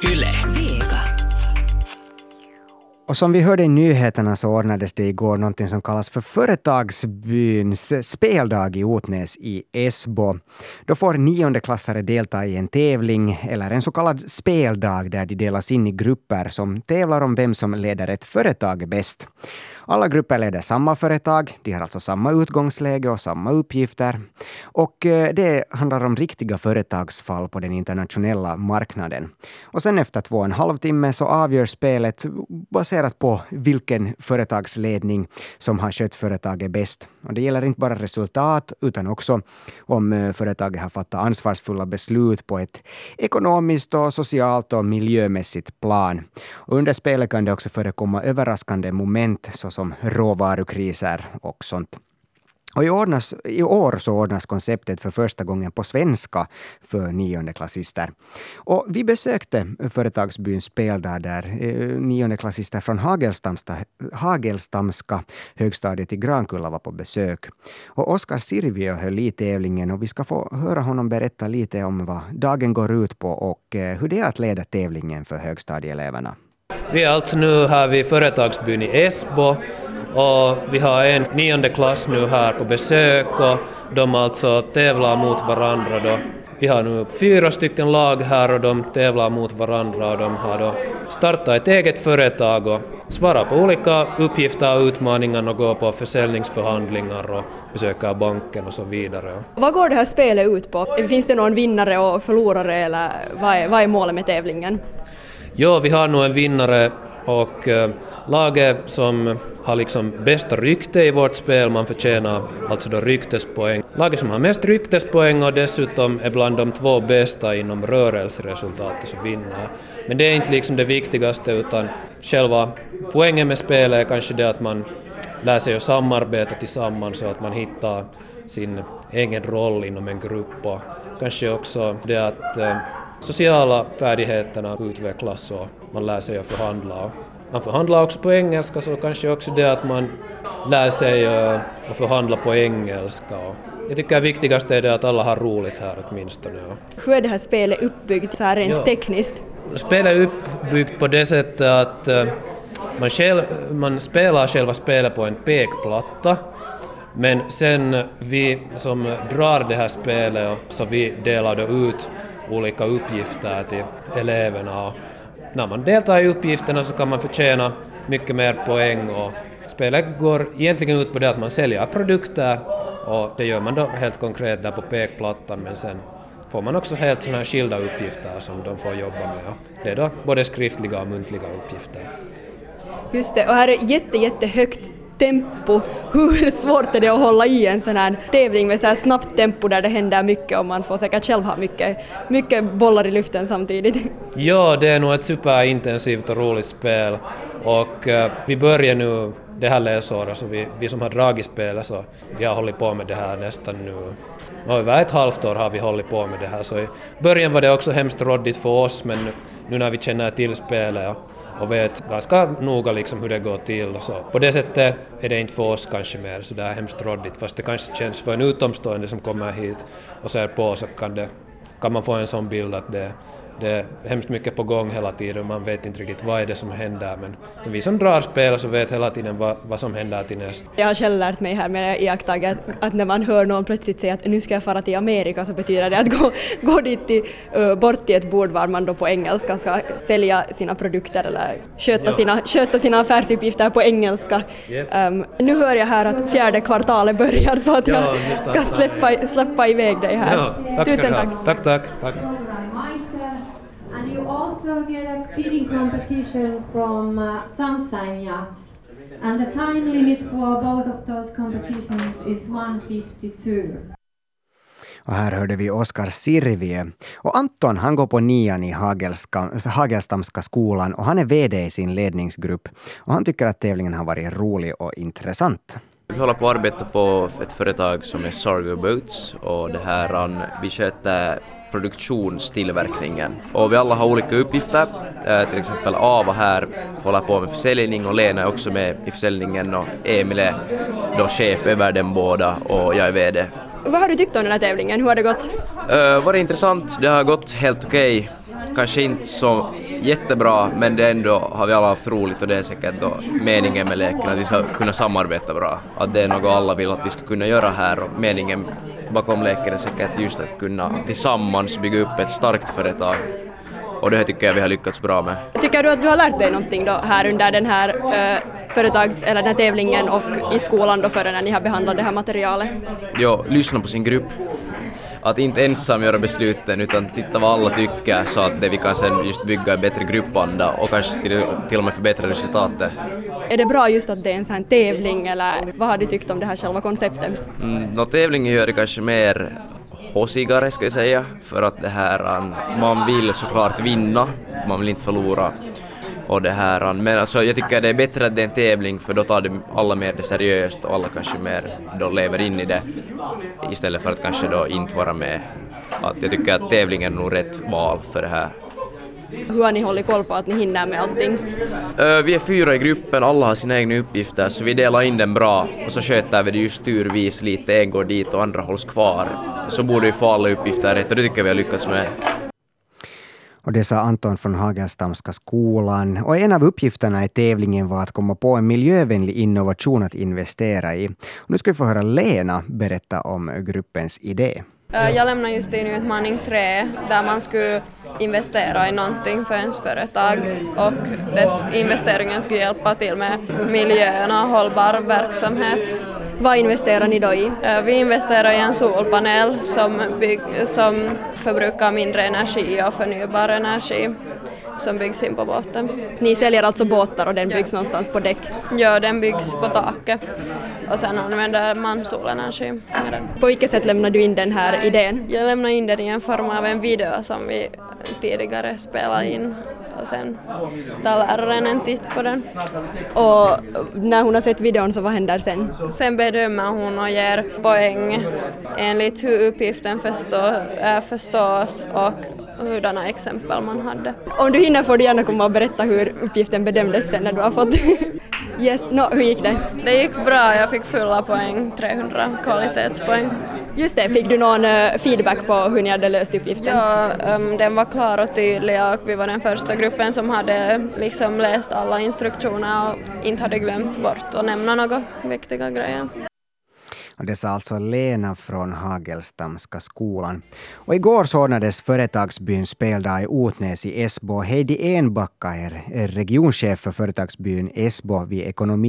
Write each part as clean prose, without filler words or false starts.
Yle. Vega. Och som vi hörde i nyheterna så ordnades det igår någonting som kallas för Företagsbyns speldag i Otnäs i Esbo. Då får 9:e-klassare delta i en tävling eller en så kallad speldag där de delas in i grupper som tävlar om vem som leder ett företag bäst. Alla grupper leder samma företag, de har alltså samma utgångsläge och samma uppgifter. Och det handlar om riktiga företagsfall på den internationella marknaden. Och sen efter 2,5 timme så avgör spelet baserat på vilken företagsledning som har skött företaget bäst. Och det gäller inte bara resultat utan också om företaget har fattat ansvarsfulla beslut på ett ekonomiskt och socialt och miljömässigt plan. Och under spelet kan det också förekomma överraskande moment såsom råvarukriser och sånt. Och i år så ordnas konceptet för första gången på svenska för 9:e-klassister. Och vi besökte Företagsbyns speldag där 9:e-klassister från Hagelstamska högstadiet i Grankulla var på besök. Och Oskar Sirviö höll i tävlingen och vi ska få höra honom berätta lite om vad dagen går ut på och hur det är att leda tävlingen för högstadieeleverna. Vi är alltså nu här vid Företagsbyn i Esbo och vi har en 9:e klass nu här på besök och de alltså tävlar mot varandra då. Vi har nu 4 stycken lag här och de tävlar mot varandra och de har då startat ett eget företag och svarar på olika uppgifter och utmaningar och går på försäljningsförhandlingar och besöker banken och så vidare. Vad går det här spelet ut på? Finns det någon vinnare och förlorare eller vad är målet med tävlingen? Ja, vi har nog en vinnare och laget som har liksom bästa rykte i vårt spel, man förtjänar alltså då ryktespoäng. Laget som har mest ryktespoäng och dessutom är bland de 2 bästa inom rörelseresultatet så vinner. Men det är inte liksom det viktigaste utan själva poängen med spelet är kanske det att man lär sig att samarbeta tillsammans så att man hittar sin egen roll inom en grupp och kanske också det att sociala färdigheterna utvecklas och man lär sig att förhandla. Man förhandlar också på engelska så kanske också det att man lär sig att förhandla på engelska. Jag tycker det viktigaste är det att alla har roligt här åtminstone. Hur är det här spelet uppbyggt så här rent tekniskt? Spelet är uppbyggt på det sättet att man spelar själva spelet på en pekplatta. Men sen vi som drar det här spelet så vi delar då ut olika uppgifter till eleverna. Och när man deltar i uppgifterna så kan man förtjäna mycket mer poäng och spelet går egentligen ut på det att man säljer produkter och det gör man då helt konkret där på pekplattan men sen får man också helt sådana här skilda uppgifter som de får jobba med. Det är då både skriftliga och muntliga uppgifter. Just det, och här är jättehögt tempo. Hur svårt är det att hålla i en sån här tävling med så här snabbt tempo där det händer mycket och man får säkert själv ha mycket bollar i luften samtidigt? Ja, det är nog ett superintensivt och roligt spel och vi börjar nu det här läsåret så vi som har dragit spelet så vi har hållit på med det här nästan nu. Över ett halvt år har vi hållit på med det här så i början var det också hemskt råddigt för oss men nu när vi känner till spelet och vet ganska noga liksom hur det går till. Så på det sättet är det inte för oss kanske mer så det är hemskt råddigt fast det kanske känns för en utomstående som kommer hit och ser på så kan man få en sån bild att det är hemskt mycket på gång hela tiden. Man vet inte riktigt vad är det som händer men vi som drar spel så vet hela tiden vad som händer till nästa. Jag har själv lärt mig här med iakttaget att när man hör någon plötsligt säga att nu ska jag fara till Amerika så betyder det att gå dit bort till ett bord var man då på engelska ska sälja sina produkter eller sköta sina affärsuppgifter på engelska. Yep. Nu hör jag här att 4:e kvartalet börjar så att jag ska släppa iväg dig här. Ja, tack. Tusen tack. Tack. And you also get a kidding competition from Sunshine Yachts. And the time limit for both of those competitions is 1:52. Och här hörde vi Oskar Sirviö. Och Anton, han går på 9:an i Hagelstamska skolan och han är vd i sin ledningsgrupp. Och han tycker att tävlingen har varit rolig och intressant. Vi håller på att arbeta på ett företag som är Sargo Boats och det här vi sköter produktionstillverkningen. Och vi alla har olika uppgifter. Till exempel Ava här håller på med försäljning och Lena är också med i försäljningen och Emil är då chef över den båda och jag är vd. Vad har du tyckt om den här tävlingen? Hur har det gått? Var det intressant? Det har gått helt okej. Kanske inte så jättebra, men det ändå har vi alla haft roligt och det är säkert då meningen med leken att vi ska kunna samarbeta bra. Att det är något alla vill att vi ska kunna göra här och meningen bakom leken är säkert just att kunna tillsammans bygga upp ett starkt företag. Och det här tycker jag vi har lyckats bra med. Tycker du att du har lärt dig någonting då här under den här eller den här tävlingen och i skolan då före när ni har behandlat det här materialet? Jo, lyssna på sin grupp. Att inte ensam göra besluten utan titta vad alla tycker så att det vi kan sen just bygga en bättre gruppanda och kanske till och med förbättra resultatet. Är det bra just att det är en sån här tävling eller vad har du tyckt om det här själva konceptet? Tävlingen gör det kanske mer håsigare ska jag säga, för att det här man vill såklart vinna, man vill inte förlora. Och det här, men alltså, jag tycker det är bättre att det är en tävling för då tar det alla mer det seriöst och alla kanske mer då lever in i det istället för att kanske då inte vara med. Att jag tycker att tävlingen är nog rätt val för det här. Hur har ni hållit koll på att ni hinner med allting? Vi är 4 i gruppen, alla har sina egna uppgifter så vi delar in den bra och så sköter vi det just turvis lite, en går dit och andra hålls kvar. Så borde vi få alla uppgifter rätt och det tycker vi har lyckats med. Och det sa Anton från Hagelstamska skolan. Och en av uppgifterna i tävlingen var att komma på en miljövänlig innovation att investera i. Och nu ska vi få höra Lena berätta om gruppens idé. Jag lämnar just in utmaning 3 där man skulle investera i någonting för ens företag och investeringen skulle hjälpa till med miljön och hållbar verksamhet. Vad investerar ni då i? Vi investerar i en solpanel som förbrukar mindre energi och förnybar energi som byggs in på båten. Ni säljer alltså båtar och den byggs någonstans på däck? Ja, den byggs på taket och sen använder man solenergi med den. På vilket sätt lämnar du in den här idén? Jag lämnar in den i en form av en video som vi tidigare spelade in och sen tar läraren en titt på den. Och när hon har sett videon så vad händer sen? Sen bedömer hon och ger poäng enligt hur uppgiften förstås och hurdana exempel man hade. Om du hinner får du gärna komma och berätta hur uppgiften bedömdes sen när du har fått. Yes, hur gick det? Det gick bra, jag fick fulla poäng, 300 kvalitetspoäng. Just det, fick du någon feedback på hur ni hade löst uppgiften? Ja, den var klar och tydlig och vi var den första gruppen som hade liksom läst alla instruktioner och inte hade glömt bort att nämna några viktiga grejer. Och det sa alltså Lena från Hagelstamska skolan. Och igår så ordnades företagsbyn speldag i Otnäs i Esbo. Heidi Enbacka är regionchef för företagsbyn Esbo vid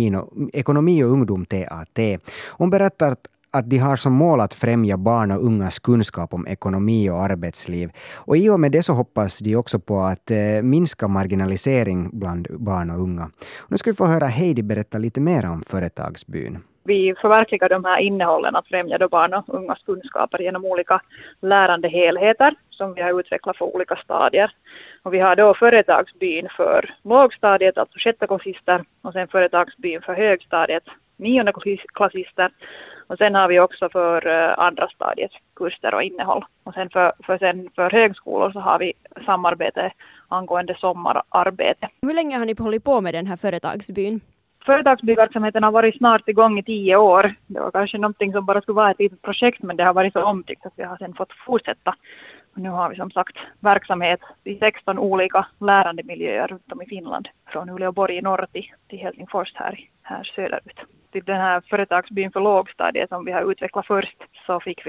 ekonomi och ungdom TAT. Hon berättar att de har som mål att främja barn och ungas kunskap om ekonomi och arbetsliv. Och i och med det så hoppas de också på att minska marginalisering bland barn och unga. Och nu ska vi få höra Heidi berätta lite mer om företagsbyn. Vi förverkligar de här innehållen att främja då barn och ungas kunskaper genom olika lärande helheter som vi har utvecklat för olika stadier. Och vi har då företagsbyn för lågstadiet, alltså 6:e-klassister, och sen företagsbyn för högstadiet, 9:e-klassister. Och sen har vi också för andra stadiet kurser och innehåll. Och sen för högskolor så har vi samarbete angående sommararbete. Hur länge har ni hållit på med den här företagsbyn? Företagsbyverksamheten har varit snart igång i 10 år. Det var kanske någonting som bara skulle vara ett litet projekt, men det har varit så omtyckt att vi har sen fått fortsätta. Och nu har vi som sagt verksamhet i 16 olika lärandemiljöer runt om i Finland. Från Uleåborg i norr till Helsingfors här söderut. Till den här företagsbyn för lågstadiet som vi har utvecklat först så fick vi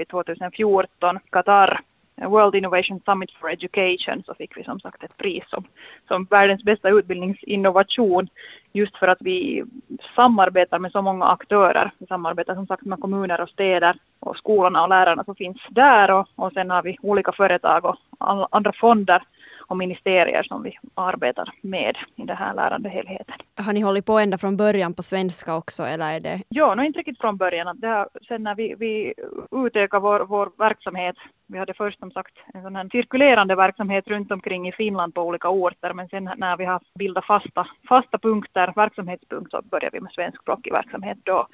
2014 Qatar World Innovation Summit for Education, så fick vi som sagt ett pris som världens bästa utbildningsinnovation, just för att vi samarbetar med så många aktörer. Vi samarbetar som sagt med kommuner och städer och skolorna och lärarna som finns där, och sen har vi olika företag och andra fonder och ministerier som vi arbetar med i den här lärandehelheten. Har ni hållit på ända från början på svenska också, eller är det? Ja, inte riktigt från början. Sen när vi utökar vår verksamhet, vi hade först som sagt en sån här cirkulerande verksamhet runt omkring i Finland på olika orter, men sen när vi har bildat fasta punkter, verksamhetspunkt, så börjar vi med svenskspråkig verksamhet då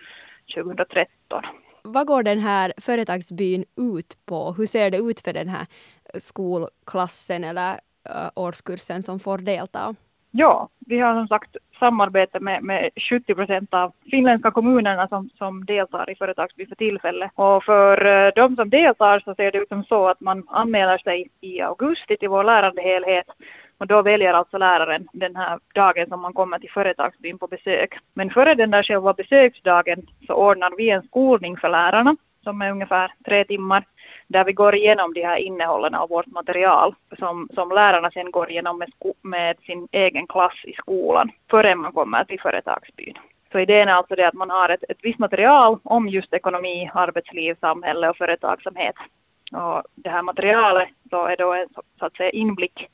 2013. Vad går den här företagsbyn ut på? Hur ser det ut för den här skolklassen eller årskursen som får delta? Ja, vi har som sagt samarbete med 70% av finländska kommunerna som deltar i företagsby för tillfälle. Och för de som deltar så ser det ut som så att man anmäler sig i augusti till vår lärandehelhet. Och då väljer alltså läraren den här dagen som man kommer till företagsbyn på besök. Men före den där själva besöksdagen så ordnar vi en skolning för lärarna som är ungefär 3 timmar. Där vi går igenom de här innehållen av vårt material som lärarna sen går igenom med sin egen klass i skolan före man kommer till företagsbyn. Så idén är alltså det att man har ett visst material om just ekonomi, arbetsliv, samhälle och företagsamhet. Och det här materialet då är då en så att säga inblick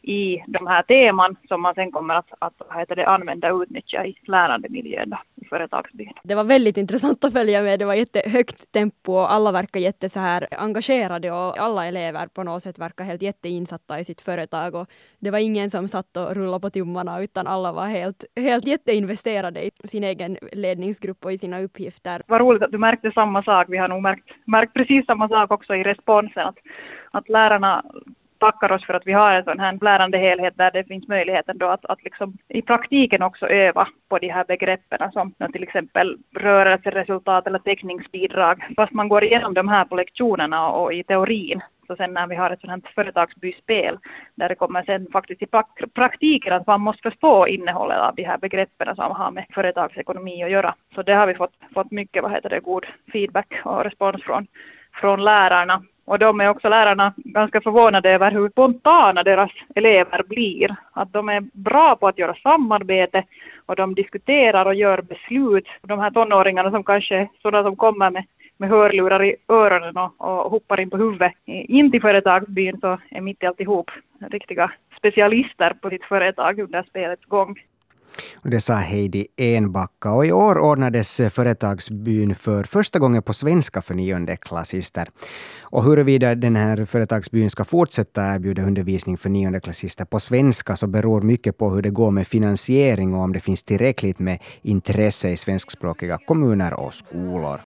i de här teman som man sen kommer att använda och utnyttja i lärandemiljön i företagsbyn. Det var väldigt intressant att följa med. Det var jättehögt tempo och alla verkar jätte så här engagerade och alla elever på något sätt verkar helt jätteinsatta i sitt företag och det var ingen som satt och rullade på tummarna utan alla var helt jätteinvesterade i sin egen ledningsgrupp och i sina uppgifter. Vad roligt att du märkte samma sak. Vi har nog märkt precis samma sak också i responsen att lärarna tackar oss för att vi har en sån här lärande helhet där det finns möjligheten då att liksom i praktiken också öva på de här begreppen som till exempel rörelseresultat eller täckningsbidrag. Fast man går igenom de här på lektionerna och i teorin. Så sen när vi har ett sånt här företagsbyspel där det kommer sen faktiskt i praktiken att man måste förstå innehållet av de här begreppen som har med företagsekonomi att göra. Så det har vi fått mycket god feedback och respons från lärarna. Och de är också lärarna ganska förvånade över hur spontana deras elever blir. Att de är bra på att göra samarbete och de diskuterar och gör beslut. De här tonåringarna som kanske sådana som kommer med hörlurar i öronen och hoppar in på huvudet in till företagsbyn så är mitt i alltihop riktiga specialister på sitt företag under spelets gång. Och det sa Heidi Enbacka. Och i år ordnades företagsbyn för första gången på svenska för 9-klassister. Och huruvida den här företagsbyn ska fortsätta erbjuda undervisning för 9-klassister på svenska så beror mycket på hur det går med finansiering och om det finns tillräckligt med intresse i svenskspråkiga kommuner och skolor.